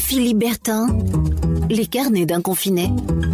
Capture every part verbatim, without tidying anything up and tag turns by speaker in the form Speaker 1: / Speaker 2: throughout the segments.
Speaker 1: Philippe Bertin, les carnets d'un confiné.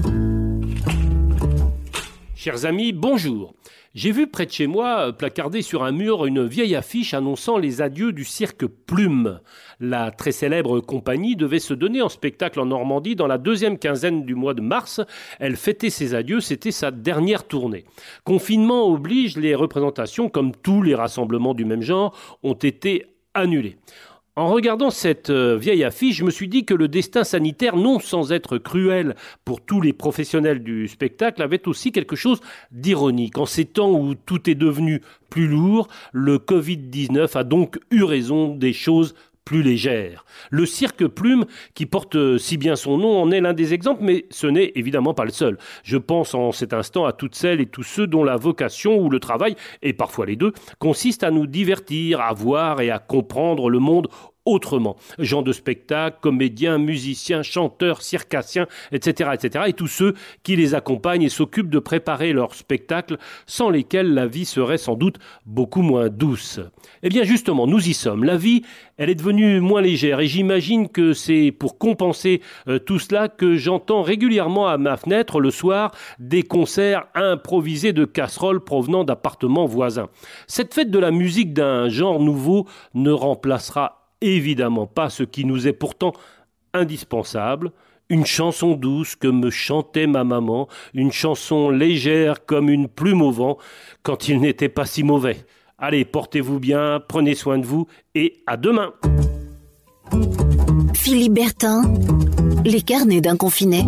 Speaker 2: Chers amis, bonjour. J'ai vu près de chez moi, placardée sur un mur, une vieille affiche annonçant les adieux du cirque Plume. La très célèbre compagnie devait se donner en spectacle en Normandie dans la deuxième quinzaine du mois de mars. Elle fêtait ses adieux, c'était sa dernière tournée. Confinement oblige, les représentations, comme tous les rassemblements du même genre, ont été annulées. En regardant cette vieille affiche, je me suis dit que le destin sanitaire, non sans être cruel pour tous les professionnels du spectacle, avait aussi quelque chose d'ironique. En ces temps où tout est devenu plus lourd, le covid dix-neuf a donc eu raison des choses plus légères. Le cirque Plume, qui porte si bien son nom, en est l'un des exemples, mais ce n'est évidemment pas le seul. Je pense en cet instant à toutes celles et tous ceux dont la vocation ou le travail, et parfois les deux, consiste à nous divertir, à voir et à comprendre le monde autrement. Gens de spectacle, comédiens, musiciens, chanteurs, circassiens, et cetera, et cetera. Et tous ceux qui les accompagnent et s'occupent de préparer leur spectacle, sans lesquels la vie serait sans doute beaucoup moins douce. Eh bien justement, nous y sommes. La vie, elle est devenue moins légère et j'imagine que c'est pour compenser euh, tout cela que j'entends régulièrement à ma fenêtre le soir des concerts improvisés de casseroles provenant d'appartements voisins. Cette fête de la musique d'un genre nouveau ne remplacera évidemment pas ce qui nous est pourtant indispensable, une chanson douce que me chantait ma maman, une chanson légère comme une plume au vent, quand il n'était pas si mauvais. Allez, portez-vous bien, prenez soin de vous et à demain.
Speaker 1: Philippe Bertin, les carnets d'un confiné.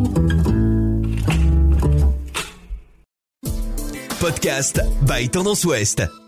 Speaker 3: Podcast by Tendance Ouest.